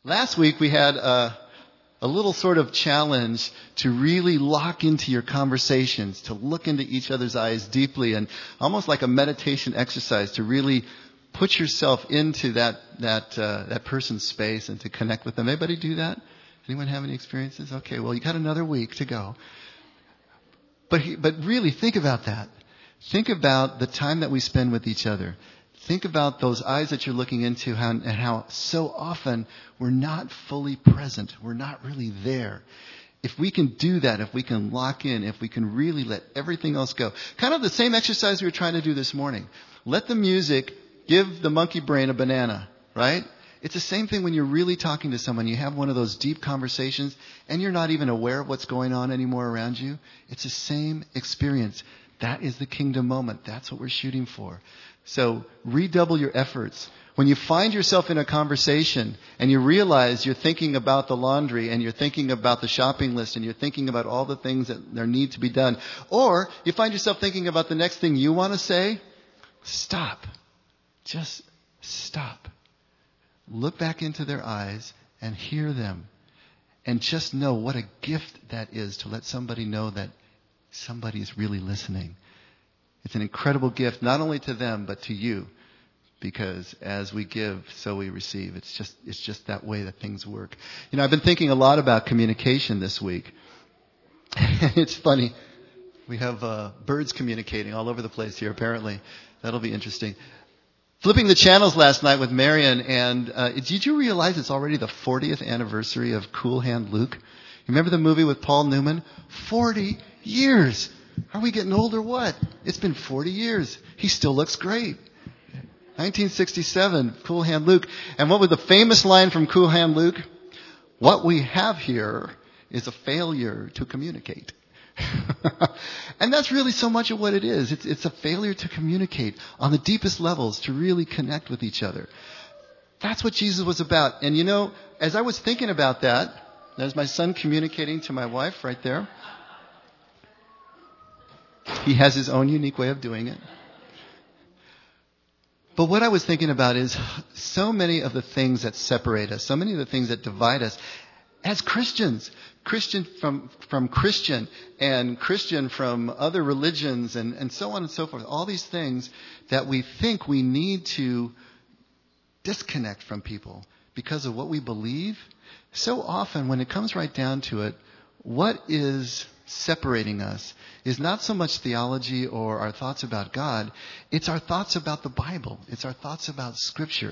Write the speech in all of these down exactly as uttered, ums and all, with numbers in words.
Last week we had a, a little sort of challenge to really lock into your conversations, to look into each other's eyes deeply, and almost like a meditation exercise to really put yourself into that that uh, that person's space and to connect with them. Anybody do that? Anyone have any experiences? Okay, well, you got another week to go. But he, but really think about that. Think about the time that we spend with each other. Think about those eyes that you're looking into how, and how so often we're not fully present. We're not really there. If we can do that, if we can lock in, if we can really let everything else go. Kind of the same exercise we were trying to do this morning. Let the music give the monkey brain a banana, right? It's the same thing when you're really talking to someone. You have one of those deep conversations and you're not even aware of what's going on anymore around you. It's the same experience. That is the kingdom moment. That's what we're shooting for. So redouble your efforts. When you find yourself in a conversation and you realize you're thinking about the laundry and you're thinking about the shopping list and you're thinking about all the things that there need to be done, or you find yourself thinking about the next thing you want to say, stop. Just stop. Look back into their eyes and hear them. And just know what a gift that is to let somebody know that somebody's really listening. It's an incredible gift, not only to them, but to you. Because as we give, so we receive. It's just it's just that way that things work. You know, I've been thinking a lot about communication this week. It's funny. We have uh, birds communicating all over the place here, apparently. That'll be interesting. Flipping the channels last night with Marion, and uh, did you realize it's already the fortieth anniversary of Cool Hand Luke? You remember the movie with Paul Newman? forty years. Are we getting old or what? It's been forty years. He still looks great. nineteen sixty-seven, Cool Hand Luke. And what was the famous line from Cool Hand Luke? What we have here is a failure to communicate. And that's really so much of what it is. It's, it's a failure to communicate on the deepest levels, to really connect with each other. That's what Jesus was about. And you know, as I was thinking about that, there's my son communicating to my wife right there. He has his own unique way of doing it. But what I was thinking about is so many of the things that separate us, so many of the things that divide us as Christians, Christian from, from Christian and Christian from other religions and, and so on and so forth. All these things that we think we need to disconnect from people because of what we believe. So often when it comes right down to it, what is separating us is not so much theology or our thoughts about God. It's our thoughts about the Bible. It's our thoughts about Scripture.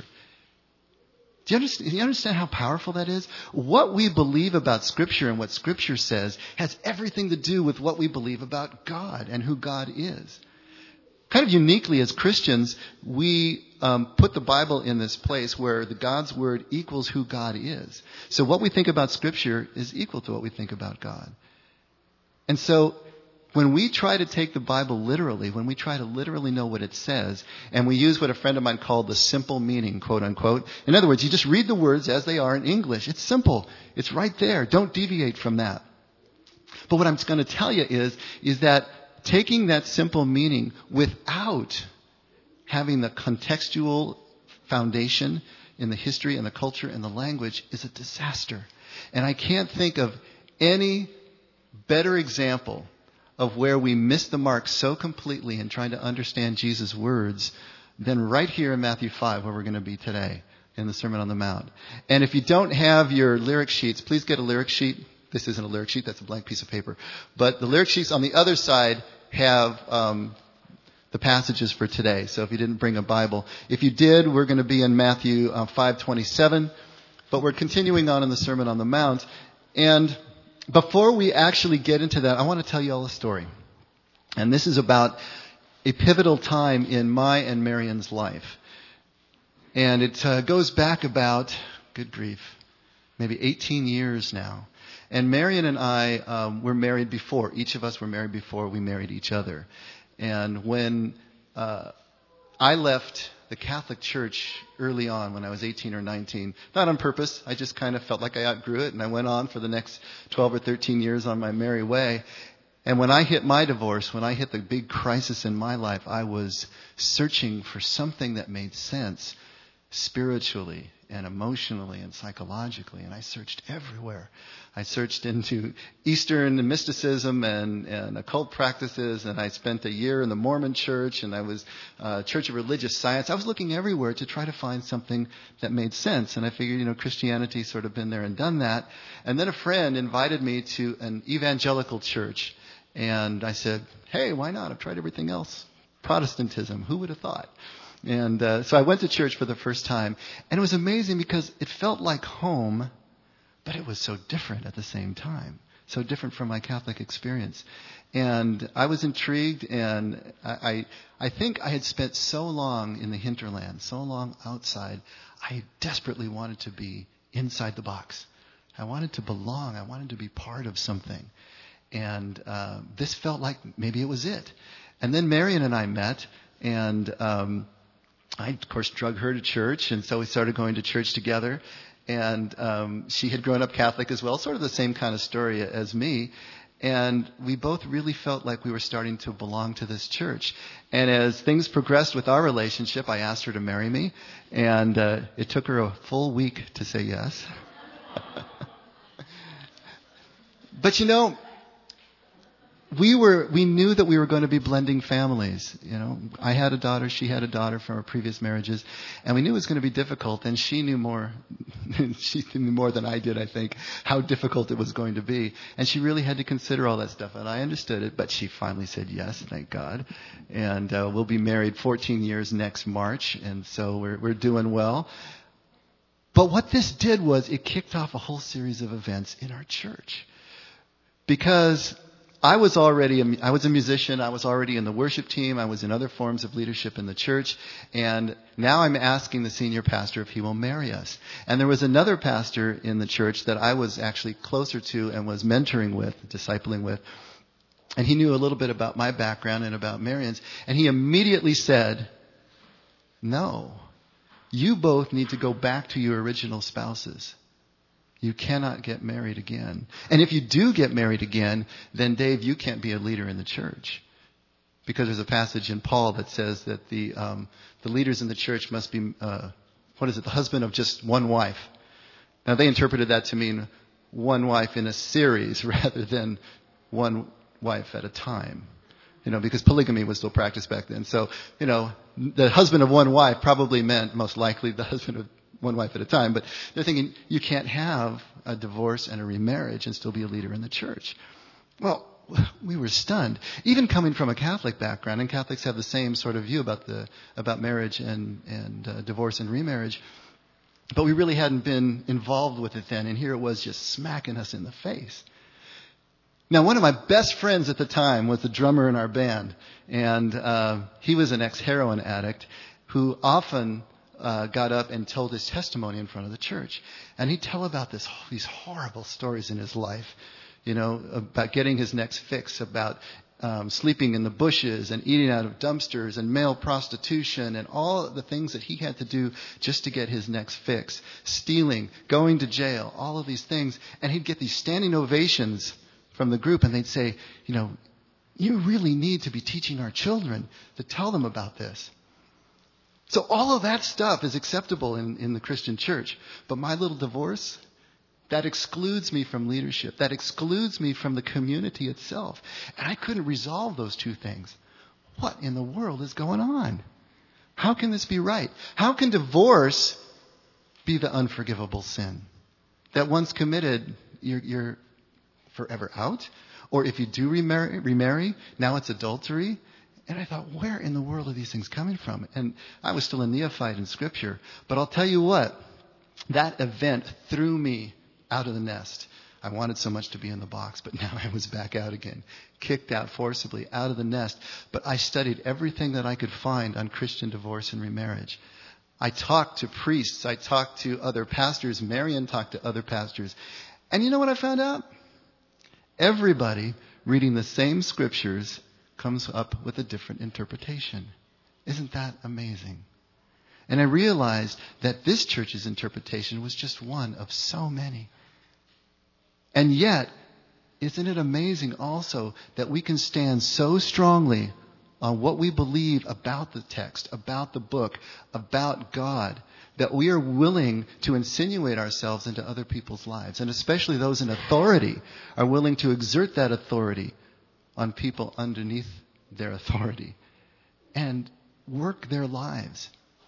Do you understand, do you understand how powerful that is? What we believe about Scripture and what Scripture says has everything to do with what we believe about God and who God is. Kind of uniquely as Christians, we um, put the Bible in this place where the God's Word equals who God is. So what we think about Scripture is equal to what we think about God. And so when we try to take the Bible literally, when we try to literally know what it says, and we use what a friend of mine called the simple meaning, quote unquote. In other words, you just read the words as they are in English. It's simple. It's right there. Don't deviate from that. But what I'm going to tell you is, is that taking that simple meaning without having the contextual foundation in the history and the culture and the language is a disaster. And I can't think of any better example of where we miss the mark so completely in trying to understand Jesus' words than right here in Matthew five, where we're going to be today in the Sermon on the Mount. And if you don't have your lyric sheets, please get a lyric sheet. This isn't a lyric sheet, that's a blank piece of paper. But the lyric sheets on the other side have um, the passages for today. So if you didn't bring a Bible, if you did, we're going to be in Matthew uh, five twenty-seven. But we're continuing on in the Sermon on the Mount. And before we actually get into that, I want to tell you all a story. And this is about a pivotal time in my and Marion's life. And it uh, goes back about, good grief, maybe eighteen years now. And Marion and I um, were married before. Each of us were married before we married each other. And when uh, I left the Catholic Church early on when I was eighteen or nineteen. Not on purpose. I just kind of felt like I outgrew it, and I went on for the next twelve or thirteen years on my merry way. And when I hit my divorce, when I hit the big crisis in my life, I was searching for something that made sense, spiritually and emotionally and psychologically. And I searched everywhere. I searched into Eastern mysticism and, and occult practices, and I spent a year in the Mormon church, and I was uh, Church of Religious Science. I was looking everywhere to try to find something that made sense. And I figured, you know, Christianity sort of been there and done that. And then a friend invited me to an evangelical church. And I said, hey, why not? I've tried everything else. Protestantism, who would have thought? And uh, so I went to church for the first time. And it was amazing because it felt like home, but it was so different at the same time. So different from my Catholic experience. And I was intrigued, and I, I, I think I had spent so long in the hinterland, so long outside, I desperately wanted to be inside the box. I wanted to belong. I wanted to be part of something. And uh, this felt like maybe it was it. And then Marion and I met, and um, I, of course, drug her to church, and so we started going to church together. And um, she had grown up Catholic as well, sort of the same kind of story as me. And we both really felt like we were starting to belong to this church. And as things progressed with our relationship, I asked her to marry me, and uh, it took her a full week to say yes. But you know, We were, we knew that we were going to be blending families. You know, I had a daughter, she had a daughter from our previous marriages, and we knew it was going to be difficult, and she knew more, she knew more than I did, I think, how difficult it was going to be. And she really had to consider all that stuff, and I understood it, but she finally said yes, thank God. And uh, we'll be married fourteen years next March, and so we're, we're doing well. But what this did was it kicked off a whole series of events in our church. Because I was already, a, I was a musician. I was already in the worship team. I was in other forms of leadership in the church. And now I'm asking the senior pastor if he will marry us. And there was another pastor in the church that I was actually closer to and was mentoring with, discipling with. And he knew a little bit about my background and about Marion's. And he immediately said, no, you both need to go back to your original spouses. You cannot get married again. And if you do get married again, then Dave, you can't be a leader in the church. Because there's a passage in Paul that says that the um, the leaders in the church must be, uh, what is it, the husband of just one wife. Now they interpreted that to mean one wife in a series rather than one wife at a time. You know, because polygamy was still practiced back then. So, you know, the husband of one wife probably meant most likely the husband of one wife at a time, but they're thinking you can't have a divorce and a remarriage and still be a leader in the church. Well, we were stunned. Even coming from a Catholic background, and Catholics have the same sort of view about the about marriage and and uh, divorce and remarriage, but we really hadn't been involved with it then, and here it was just smacking us in the face. Now, one of my best friends at the time was the drummer in our band, and uh, he was an ex-heroin addict who often Uh, got up and told his testimony in front of the church. And he'd tell about this, these horrible stories in his life, you know, about getting his next fix, about um, sleeping in the bushes and eating out of dumpsters and male prostitution and all the things that he had to do just to get his next fix, stealing, going to jail, all of these things. And he'd get these standing ovations from the group, and they'd say, you know, you really need to be teaching our children to tell them about this. So all of that stuff is acceptable in, in the Christian church. But my little divorce, that excludes me from leadership. That excludes me from the community itself. And I couldn't resolve those two things. What in the world is going on? How can this be right? How can divorce be the unforgivable sin? That once committed, you're, you're forever out? Or if you do remarry, remarry, now it's adultery? And I thought, where in the world are these things coming from? And I was still a neophyte in Scripture. But I'll tell you what, that event threw me out of the nest. I wanted so much to be in the box, but now I was back out again, kicked out forcibly out of the nest. But I studied everything that I could find on Christian divorce and remarriage. I talked to priests. I talked to other pastors. Marion talked to other pastors. And you know what I found out? Everybody reading the same scriptures comes up with a different interpretation. Isn't that amazing? And I realized that this church's interpretation was just one of so many. And yet, isn't it amazing also that we can stand so strongly on what we believe about the text, about the book, about God, that we are willing to insinuate ourselves into other people's lives, and especially those in authority are willing to exert that authority on people underneath their authority and work their lives,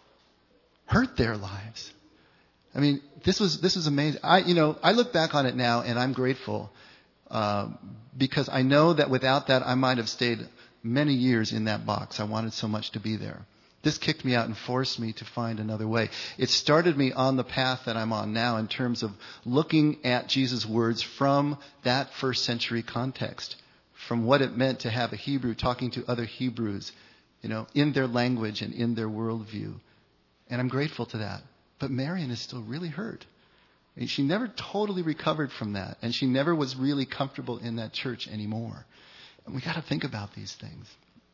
hurt their lives. I mean, this was this was amazing. I, you know, I look back on it now, and I'm grateful uh, because I know that without that, I might have stayed many years in that box. I wanted so much to be there. This kicked me out and forced me to find another way. It started me on the path that I'm on now in terms of looking at Jesus' words from that first century context, from what it meant to have a Hebrew talking to other Hebrews, you know, in their language and in their worldview. And I'm grateful to that. But Marion is still really hurt. I mean, she never totally recovered from that, and she never was really comfortable in that church anymore. And we got to think about these things.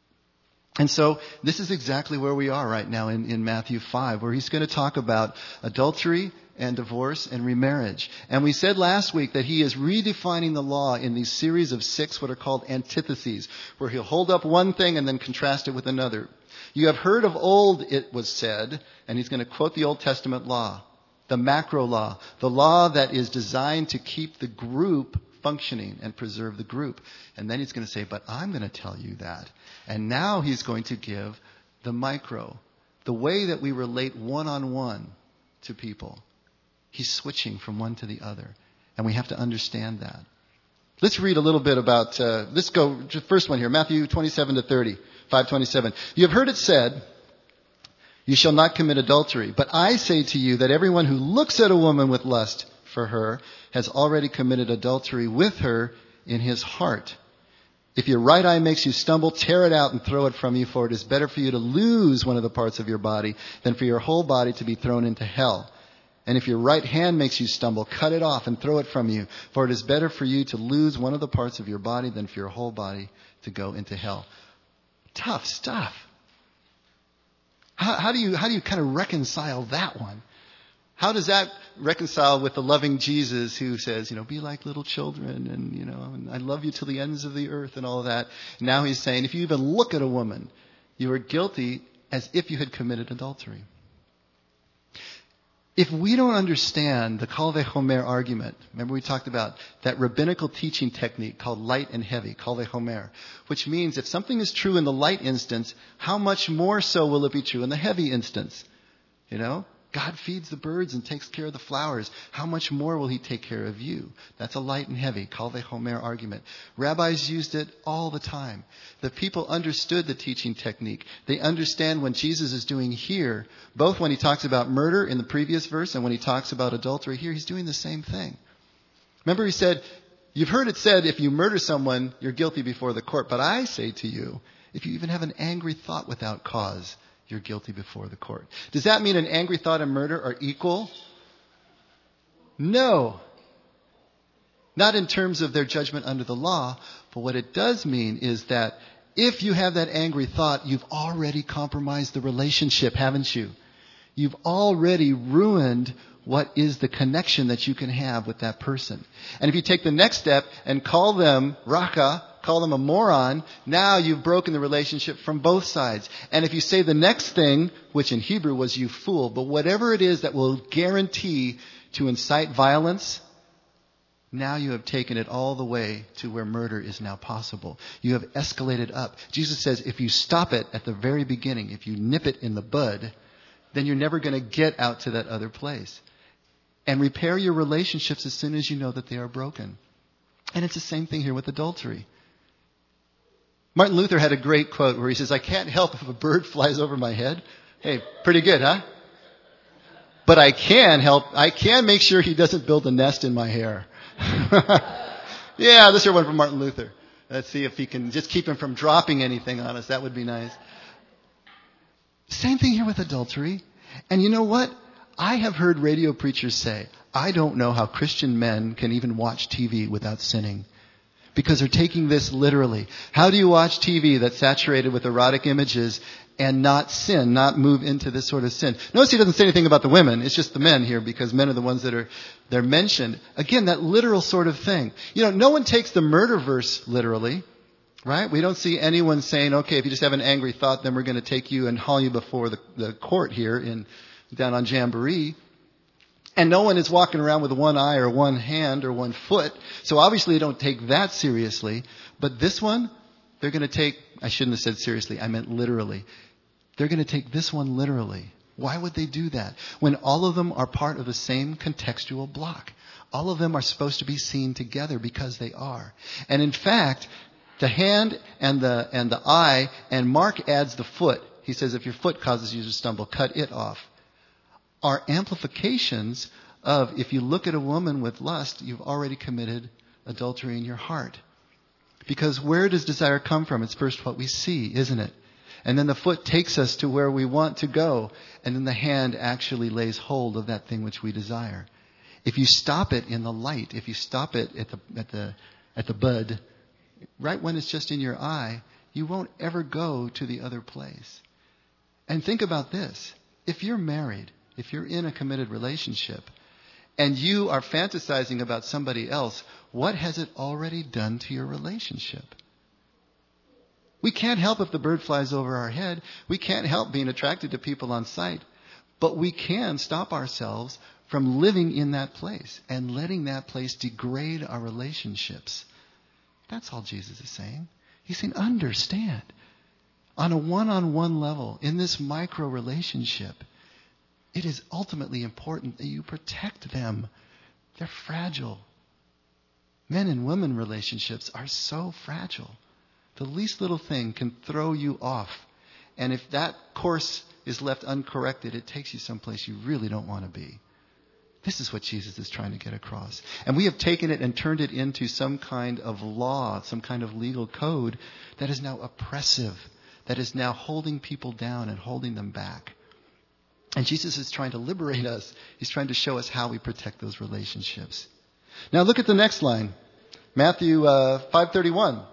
And so this is exactly where we are right now in, in Matthew five, where he's going to talk about adultery and divorce and remarriage. And we said last week that he is redefining the law in these series of six what are called antitheses, where he'll hold up one thing and then contrast it with another. You have heard of old, it was said, and he's going to quote the Old Testament law, the macro law, the law that is designed to keep the group functioning and preserve the group. And then he's going to say, but I'm going to tell you that. And now he's going to give the micro, the way that we relate one-on-one to people. He's switching from one to the other. And we have to understand that. Let's read a little bit about, uh, let's go, first one here, Matthew twenty-seven to thirty, five twenty-seven. You have heard it said, you shall not commit adultery. But I say to you that everyone who looks at a woman with lust for her has already committed adultery with her in his heart. If your right eye makes you stumble, tear it out and throw it from you, for it is better for you to lose one of the parts of your body than for your whole body to be thrown into hell. And if your right hand makes you stumble, cut it off and throw it from you, for it is better for you to lose one of the parts of your body than for your whole body to go into hell. Tough stuff. How, how do you how do you kind of reconcile that one? How does that reconcile with the loving Jesus who says, you know, be like little children and, you know, and I love you till the ends of the earth and all of that. Now he's saying, if you even look at a woman, you are guilty as if you had committed adultery. If we don't understand the Kal Vachomer argument, remember we talked about that rabbinical teaching technique called light and heavy, Kal Vachomer, which means if something is true in the light instance, how much more so will it be true in the heavy instance? You know? God feeds the birds and takes care of the flowers. How much more will he take care of you? That's a light and heavy, Kal Vachomer argument. Rabbis used it all the time. The people understood the teaching technique. They understand when Jesus is doing here, both when he talks about murder in the previous verse and when he talks about adultery here, he's doing the same thing. Remember he said, you've heard it said, if you murder someone, you're guilty before the court. But I say to you, if you even have an angry thought without cause, you're guilty before the court. Does that mean an angry thought and murder are equal? No. Not in terms of their judgment under the law, but what it does mean is that if you have that angry thought, you've already compromised the relationship, haven't you? You've already ruined what is the connection that you can have with that person. And if you take the next step and call them raka, call them a moron, now you've broken the relationship from both sides. And if you say the next thing, which in Hebrew was you fool, but whatever it is that will guarantee to incite violence, now you have taken it all the way to where murder is now possible. You have escalated up. Jesus says if you stop it at the very beginning, if you nip it in the bud, then you're never going to get out to that other place. And repair your relationships as soon as you know that they are broken. And it's the same thing here with adultery. Martin Luther had a great quote where he says, I can't help if a bird flies over my head. Hey, pretty good, huh? But I can help, I can make sure he doesn't build a nest in my hair. Yeah, this is one from Martin Luther. Let's see if he can just keep him from dropping anything on us. That would be nice. Same thing here with adultery. And you know what? I have heard radio preachers say, I don't know how Christian men can even watch T V without sinning. Because they're taking this literally. How do you watch T V that's saturated with erotic images and not sin, not move into this sort of sin? Notice he doesn't say anything about the women. It's just the men here because men are the ones that are they're mentioned. Again, that literal sort of thing. You know, no one takes the murder verse literally. Right? We don't see anyone saying, okay, if you just have an angry thought, then we're going to take you and haul you before the, the court here in down on Jamboree. And no one is walking around with one eye or one hand or one foot. So obviously they don't take that seriously. But this one, they're going to take, I shouldn't have said seriously, I meant literally. They're going to take this one literally. Why would they do that? When all of them are part of the same contextual block. All of them are supposed to be seen together because they are. And in fact, the hand and the and the eye, and Mark adds the foot. He says if your foot causes you to stumble, cut it off. Are amplifications of if you look at a woman with lust, you've already committed adultery in your heart. Because where does desire come from? It's first what we see, isn't it? And then the foot takes us to where we want to go. And then the hand actually lays hold of that thing which we desire. If you stop it in the light, if you stop it at the at the at the bud, right when it's just in your eye, you won't ever go to the other place. And think about this. If you're married, if you're in a committed relationship, and you are fantasizing about somebody else, what has it already done to your relationship? We can't help if the bird flies over our head. We can't help being attracted to people on sight. But we can stop ourselves from living in that place and letting that place degrade our relationships. That's all Jesus is saying. He's saying, understand, on a one-on-one level, in this micro relationship, it is ultimately important that you protect them. They're fragile. Men and women relationships are so fragile. The least little thing can throw you off. And if that course is left uncorrected, it takes you someplace you really don't want to be. This is what Jesus is trying to get across. And we have taken it and turned it into some kind of law, some kind of legal code that is now oppressive, that is now holding people down and holding them back. And Jesus is trying to liberate us. He's trying to show us how we protect those relationships. Now look at the next line. Matthew uh, five thirty-one.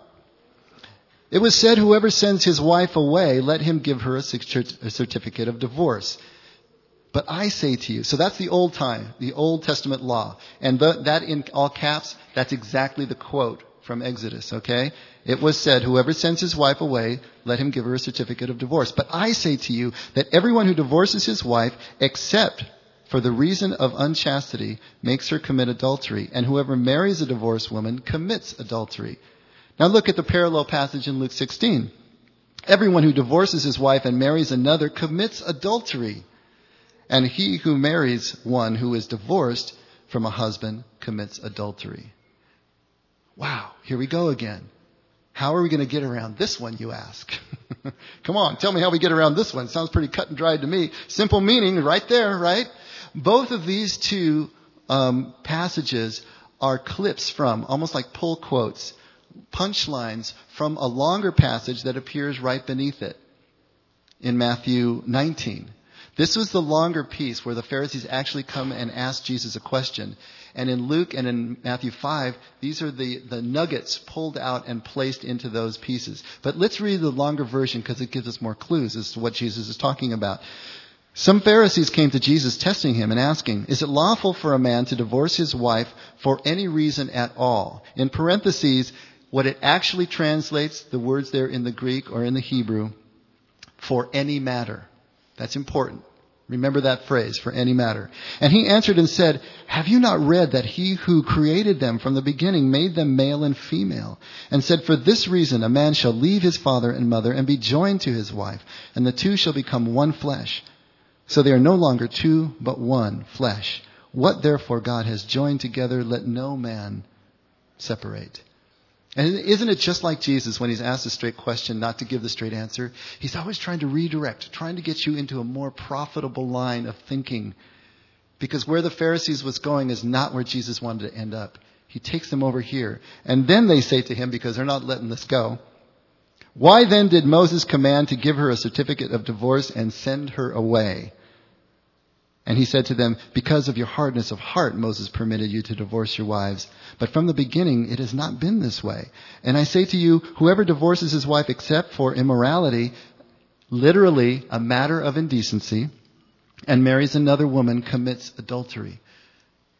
It was said, whoever sends his wife away, let him give her a certificate of divorce. But I say to you, so that's the old time, the Old Testament law. And the, that in all caps, that's exactly the quote from Exodus, okay? It was said, whoever sends his wife away, let him give her a certificate of divorce. But I say to you that everyone who divorces his wife, except for the reason of unchastity, makes her commit adultery. And whoever marries a divorced woman commits adultery. Now look at the parallel passage in Luke sixteen. Everyone who divorces his wife and marries another commits adultery. And he who marries one who is divorced from a husband commits adultery. Wow, here we go again. How are we going to get around this one, you ask? Come on, tell me how we get around this one. Sounds pretty cut and dried to me. Simple meaning right there, right? Both of these two um, passages are clips from, almost like pull quotes, punchlines from a longer passage that appears right beneath it in Matthew nineteen. This was the longer piece where the Pharisees actually come and ask Jesus a question. And in Luke and in Matthew five, these are the, the nuggets pulled out and placed into those pieces. But let's read the longer version because it gives us more clues as to what Jesus is talking about. Some Pharisees came to Jesus testing him and asking, is it lawful for a man to divorce his wife for any reason at all? In parentheses, what it actually translates, the words there in the Greek or in the Hebrew, for any matter. That's important. Remember that phrase, for any matter. And he answered and said, have you not read that he who created them from the beginning made them male and female? And said, for this reason a man shall leave his father and mother and be joined to his wife, and the two shall become one flesh. So they are no longer two, but one flesh. What therefore God has joined together, let no man separate. And isn't it just like Jesus when he's asked a straight question, not to give the straight answer? He's always trying to redirect, trying to get you into a more profitable line of thinking. Because where the Pharisees was going is not where Jesus wanted to end up. He takes them over here. And then they say to him, because they're not letting this go, why then did Moses command to give her a certificate of divorce and send her away? And he said to them, because of your hardness of heart, Moses permitted you to divorce your wives. But from the beginning, it has not been this way. And I say to you, whoever divorces his wife except for immorality, literally a matter of indecency, and marries another woman commits adultery.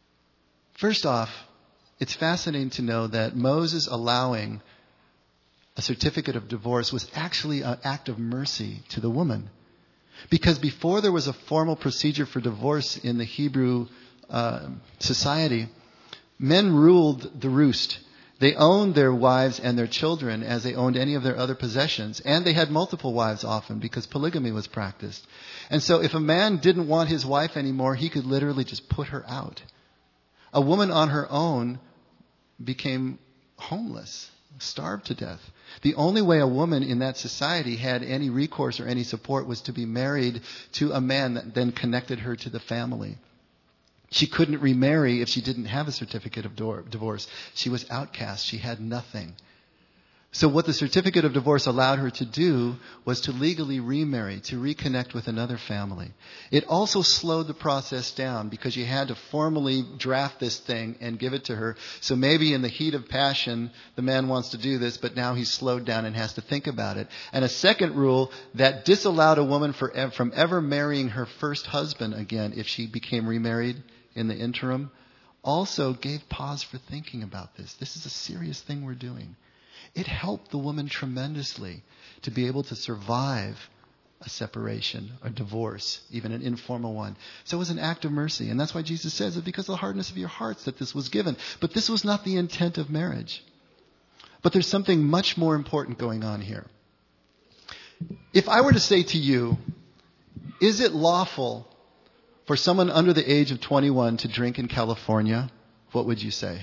First off, it's fascinating to know that Moses allowing a certificate of divorce was actually an act of mercy to the woman. Because before there was a formal procedure for divorce in the Hebrew uh, society, men ruled the roost. They owned their wives and their children as they owned any of their other possessions. And they had multiple wives often because polygamy was practiced. And so if a man didn't want his wife anymore, he could literally just put her out. A woman on her own became homeless, starved to death. The only way a woman in that society had any recourse or any support was to be married to a man that then connected her to the family. She couldn't remarry if she didn't have a certificate of divorce. She was outcast. She had nothing. So what the certificate of divorce allowed her to do was to legally remarry, to reconnect with another family. It also slowed the process down because you had to formally draft this thing and give it to her. So maybe in the heat of passion, the man wants to do this, but now he's slowed down and has to think about it. And a second rule that disallowed a woman for, from ever marrying her first husband again if she became remarried in the interim also gave pause for thinking about this. This is a serious thing we're doing. It helped the woman tremendously to be able to survive a separation, a divorce, even an informal one. So it was an act of mercy. And that's why Jesus says it because of the hardness of your hearts that this was given. But this was not the intent of marriage. But there's something much more important going on here. If I were to say to you, is it lawful for someone under the age of twenty-one to drink in California? What would you say?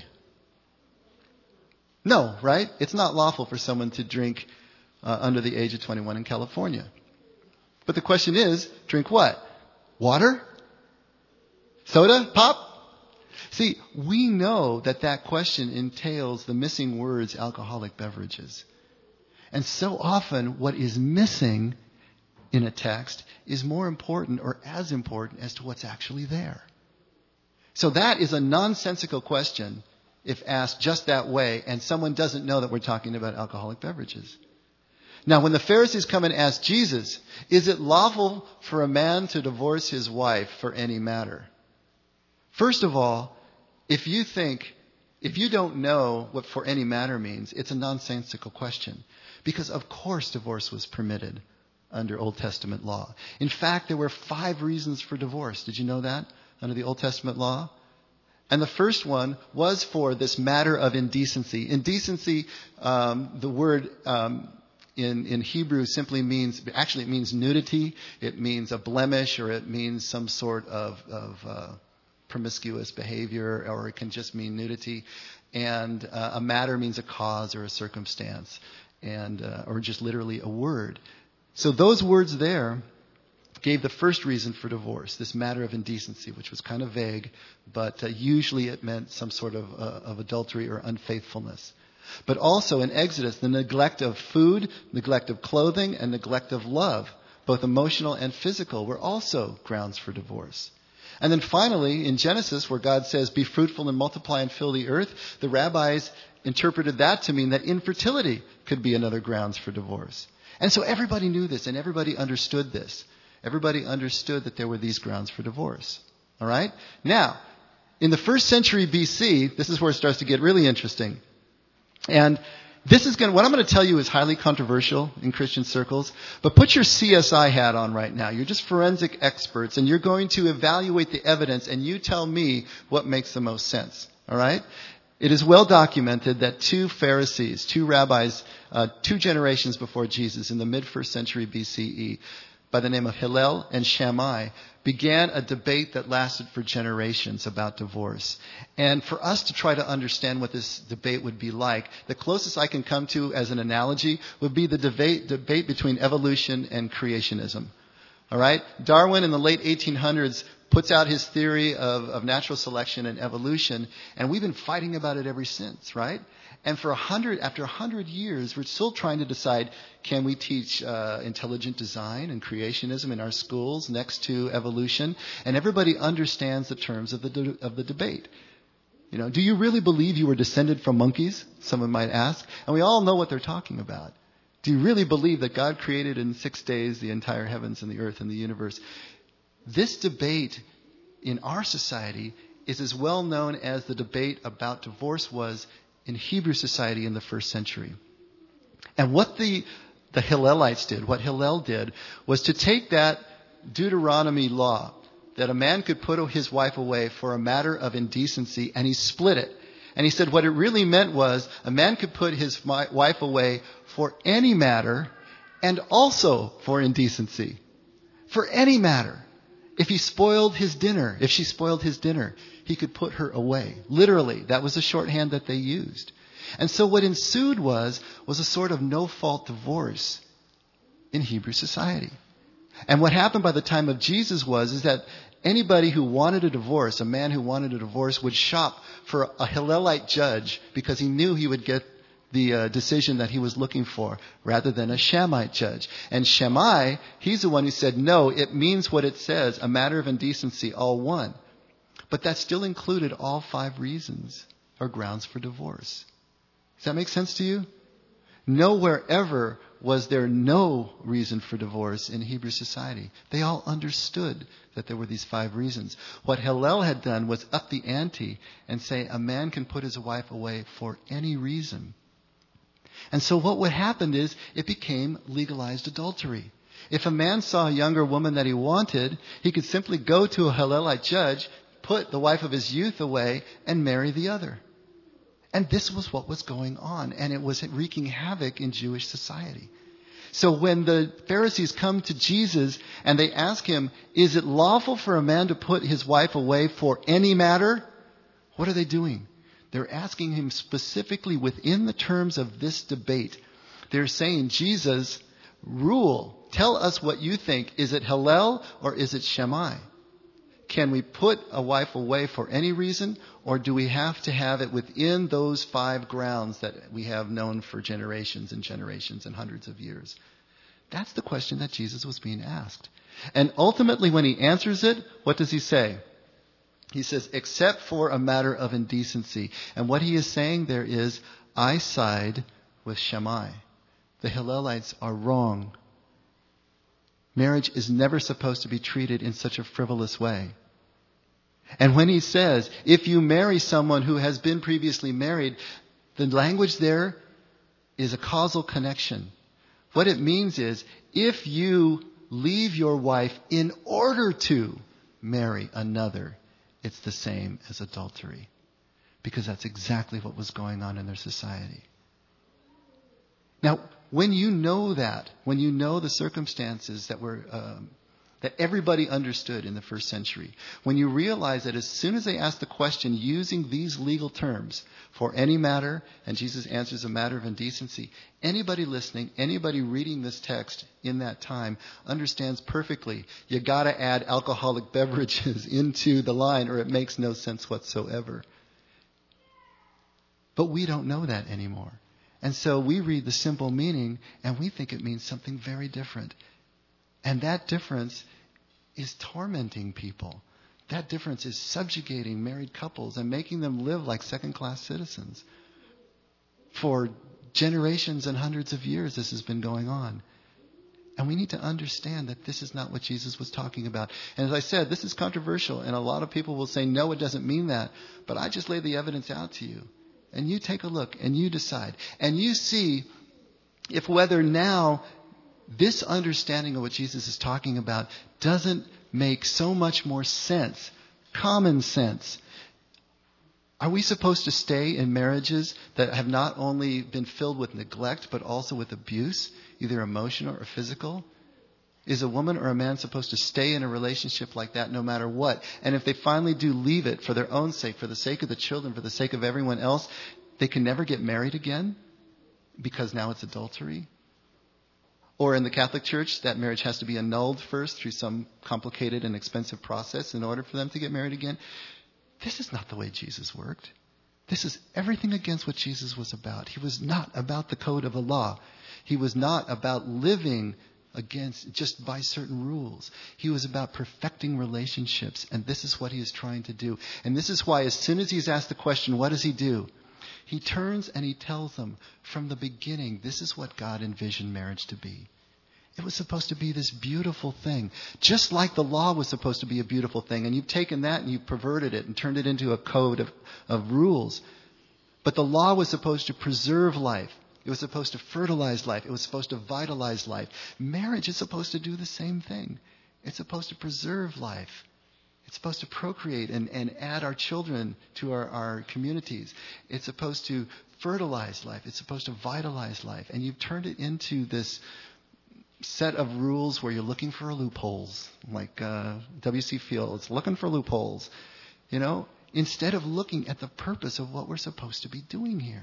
No, right? It's not lawful for someone to drink uh, under the age of twenty-one in California. But the question is, drink what? Water? Soda? Pop? See, we know that that question entails the missing words alcoholic beverages. And so often what is missing in a text is more important or as important as to what's actually there. So that is a nonsensical question if asked just that way, and someone doesn't know that we're talking about alcoholic beverages. Now, when the Pharisees come and ask Jesus, is it lawful for a man to divorce his wife for any matter? First of all, if you think, if you don't know what for any matter means, it's a nonsensical question. Because of course divorce was permitted under Old Testament law. In fact, there were five reasons for divorce. Did you know that? Under the Old Testament law? And the first one was for this matter of indecency. Indecency, um, the word um, in, in Hebrew simply means, actually it means nudity. It means a blemish, or it means some sort of, of uh, promiscuous behavior, or it can just mean nudity. And uh, a matter means a cause or a circumstance, and uh, or just literally a word. So those words there gave the first reason for divorce, this matter of indecency, which was kind of vague, but uh, usually it meant some sort of, uh, of adultery or unfaithfulness. But also in Exodus, the neglect of food, neglect of clothing, and neglect of love, both emotional and physical, were also grounds for divorce. And then finally, in Genesis, where God says, be fruitful and multiply and fill the earth, the rabbis interpreted that to mean that infertility could be another grounds for divorce. And so everybody knew this, and everybody understood this. Everybody understood that there were these grounds for divorce. All right? Now, in the first century B C, this is where it starts to get really interesting. And this is going to, what I'm going to tell you is highly controversial in Christian circles, but put your C S I hat on right now. You're just forensic experts, and you're going to evaluate the evidence, and you tell me what makes the most sense. All right? It is well documented that two Pharisees, two rabbis, uh, two generations before Jesus, in the mid-first century B C E, by the name of Hillel and Shammai, began a debate that lasted for generations about divorce. And for us to try to understand what this debate would be like, the closest I can come to as an analogy would be the debate, debate between evolution and creationism. All right? Darwin in the late eighteen hundreds puts out his theory of, of natural selection and evolution, and we've been fighting about it ever since, right? And for a hundred, after a hundred years, we're still trying to decide, can we teach uh, intelligent design and creationism in our schools next to evolution? And everybody understands the terms of the de- of the debate. You know, do you really believe you were descended from monkeys? Someone might ask. And we all know what they're talking about. Do you really believe that God created in six days the entire heavens and the earth and the universe? This debate in our society is as well known as the debate about divorce was in Hebrew society in the first century. And what the, the Hillelites did, what Hillel did, was to take that Deuteronomy law that a man could put his wife away for a matter of indecency, and he split it. And he said what it really meant was a man could put his wife away for any matter and also for indecency. For any matter. If he spoiled his dinner, if she spoiled his dinner, he could put her away. Literally, that was the shorthand that they used. And so what ensued was, was a sort of no-fault divorce in Hebrew society. And what happened by the time of Jesus was, is that anybody who wanted a divorce, a man who wanted a divorce, would shop for a Hillelite judge because he knew he would get the uh, decision that he was looking for rather than a Shammite judge. And Shammai, he's the one who said, no, it means what it says, a matter of indecency, all one. But that still included all five reasons or grounds for divorce. Does that make sense to you? Nowhere ever was there no reason for divorce in Hebrew society. They all understood that there were these five reasons. What Hillel had done was up the ante and say a man can put his wife away for any reason. And so what would happen is it became legalized adultery. If a man saw a younger woman that he wanted, he could simply go to a Hillelite judge, put the wife of his youth away, and marry the other. And this was what was going on, and it was wreaking havoc in Jewish society. So when the Pharisees come to Jesus and they ask him, is it lawful for a man to put his wife away for any matter? What are they doing? They're asking him specifically within the terms of this debate. They're saying, Jesus, rule. Tell us what you think. Is it Hillel or is it Shammai? Can we put a wife away for any reason, or do we have to have it within those five grounds that we have known for generations and generations and hundreds of years? That's the question that Jesus was being asked. And ultimately, when he answers it, what does he say? He says, except for a matter of indecency. And what he is saying there is, I side with Shammai. The Hillelites are wrong. Marriage is never supposed to be treated in such a frivolous way. And when he says, if you marry someone who has been previously married, the language there is a causal connection. What it means is, if you leave your wife in order to marry another, it's the same as adultery. Because that's exactly what was going on in their society. Now, when you know that, when you know the circumstances that were um, that everybody understood in the first century, when you realize that as soon as they ask the question using these legal terms, for any matter, and Jesus answers a matter of indecency, anybody listening, anybody reading this text in that time understands perfectly, you got to add alcoholic beverages into the line or it makes no sense whatsoever. But we don't know that anymore. And so we read the simple meaning and we think it means something very different. And that difference is tormenting people. That difference is subjugating married couples and making them live like second-class citizens. For generations and hundreds of years this has been going on. And we need to understand that this is not what Jesus was talking about. And as I said, this is controversial. And a lot of people will say, no, it doesn't mean that. But I just lay the evidence out to you. And you take a look and you decide. And you see if whether now this understanding of what Jesus is talking about doesn't make so much more sense, common sense. Are we supposed to stay in marriages that have not only been filled with neglect, but also with abuse, either emotional or physical? Is a woman or a man supposed to stay in a relationship like that no matter what? And if they finally do leave it for their own sake, for the sake of the children, for the sake of everyone else, they can never get married again because now it's adultery? Or in the Catholic Church, that marriage has to be annulled first through some complicated and expensive process in order for them to get married again. This is not the way Jesus worked. This is everything against what Jesus was about. He was not about the code of the law. He was not about living against just by certain rules. He was about perfecting relationships, and this is what he is trying to do. And this is why as soon as he's asked the question, what does he do? He turns and he tells them from the beginning, this is what God envisioned marriage to be. It was supposed to be this beautiful thing, just like the law was supposed to be a beautiful thing. And you've taken that and you've perverted it and turned it into a code of, of rules. But the law was supposed to preserve life. It was supposed to fertilize life. It was supposed to vitalize life. Marriage is supposed to do the same thing. It's supposed to preserve life. It's supposed to procreate and, and add our children to our, our communities. It's supposed to fertilize life. It's supposed to vitalize life. And you've turned it into this set of rules where you're looking for loopholes, like uh, W C Fields, looking for loopholes, you know, instead of looking at the purpose of what we're supposed to be doing here.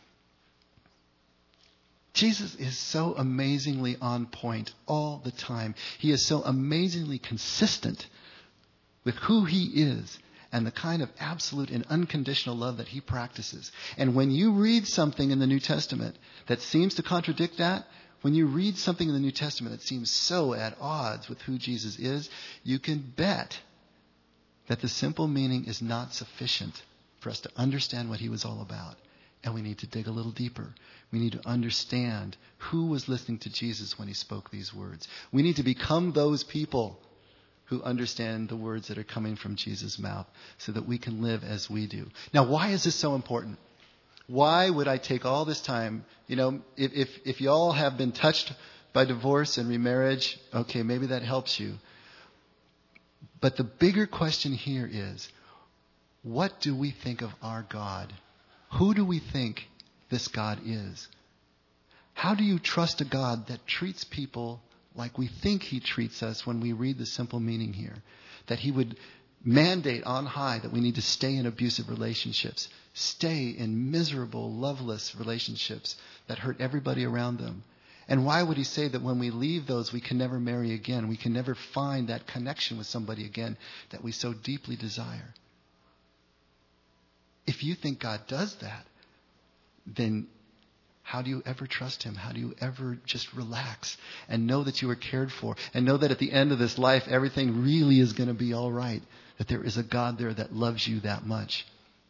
Jesus is so amazingly on point all the time. He is so amazingly consistent with who he is and the kind of absolute and unconditional love that he practices. And when you read something in the New Testament that seems to contradict that, when you read something in the New Testament that seems so at odds with who Jesus is, you can bet that the simple meaning is not sufficient for us to understand what he was all about. And we need to dig a little deeper. We need to understand who was listening to Jesus when he spoke these words. We need to become those people who understand the words that are coming from Jesus' mouth so that we can live as we do. Now, why is this so important? Why would I take all this time? You know, if, if, if you all have been touched by divorce and remarriage, okay, maybe that helps you. But the bigger question here is, what do we think of our God? Who do we think this God is? How do you trust a God that treats people like we think he treats us when we read the simple meaning here? That he would mandate on high that we need to stay in abusive relationships, stay in miserable, loveless relationships that hurt everybody around them. And why would he say that when we leave those, we can never marry again? We can never find that connection with somebody again that we so deeply desire. If you think God does that, then how do you ever trust him? How do you ever just relax and know that you are cared for and know that at the end of this life, everything really is going to be all right, that there is a God there that loves you that much?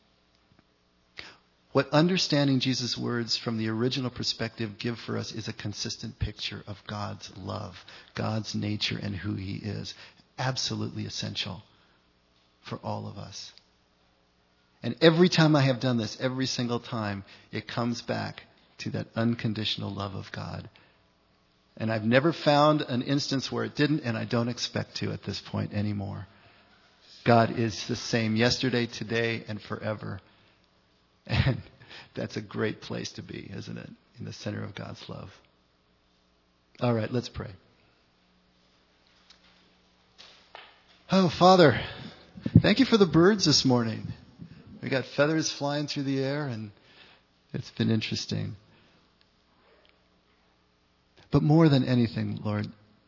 What understanding Jesus' words from the original perspective give for us is a consistent picture of God's love, God's nature, and who he is. Absolutely essential for all of us. And every time I have done this, every single time, it comes back to that unconditional love of God. And I've never found an instance where it didn't, and I don't expect to at this point anymore. God is the same yesterday, today, and forever. And that's a great place to be, isn't it? In the center of God's love. All right, let's pray. Oh, Father, thank you for the birds this morning. We got feathers flying through the air, and it's been interesting. But more than anything, Lord,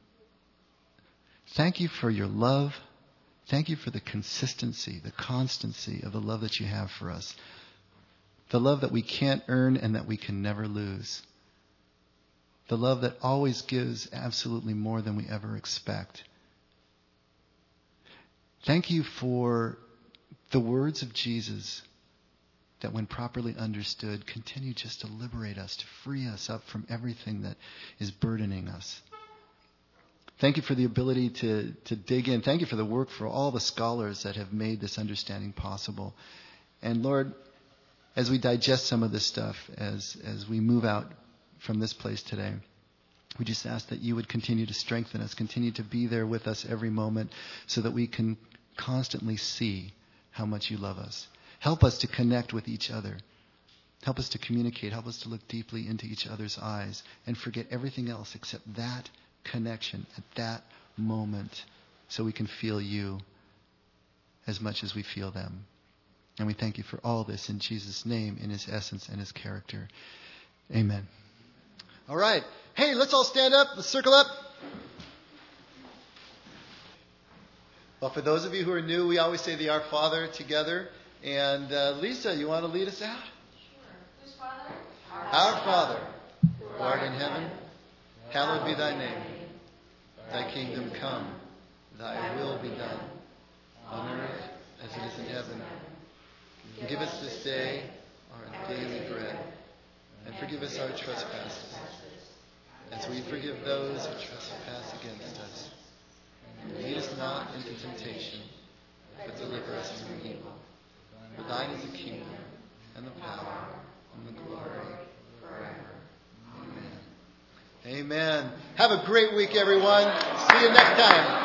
thank you for your love. Thank you for the consistency, the constancy of the love that you have for us. The love that we can't earn and that we can never lose. The love that always gives absolutely more than we ever expect. Thank you for the words of Jesus that, when properly understood, continue just to liberate us, to free us up from everything that is burdening us. Thank you for the ability to, to dig in. Thank you for the work for all the scholars that have made this understanding possible. And Lord, as we digest some of this stuff, as, as we move out from this place today, we just ask that you would continue to strengthen us, continue to be there with us every moment so that we can constantly see how much you love us. Help us to connect with each other. Help us to communicate. Help us to look deeply into each other's eyes and forget everything else except that connection at that moment so we can feel you as much as we feel them. And we thank you for all this in Jesus' name, in his essence and his character. Amen. All right. Hey, let's all stand up. Let's circle up. Well, for those of you who are new, we always say the Our Father together. And uh, Lisa, you want to lead us out? Sure. Whose Father? Our, Our Father, who art in heaven, hallowed be thy name. Thy kingdom come, thy will be done, on earth as it is in heaven. And give us this day our daily bread, and forgive us our trespasses, as we forgive those who trespass against us. And lead us not into temptation, but deliver us from evil. For thine is the kingdom, and the power, and the glory, forever. Amen. Have a great week, everyone. See you next time.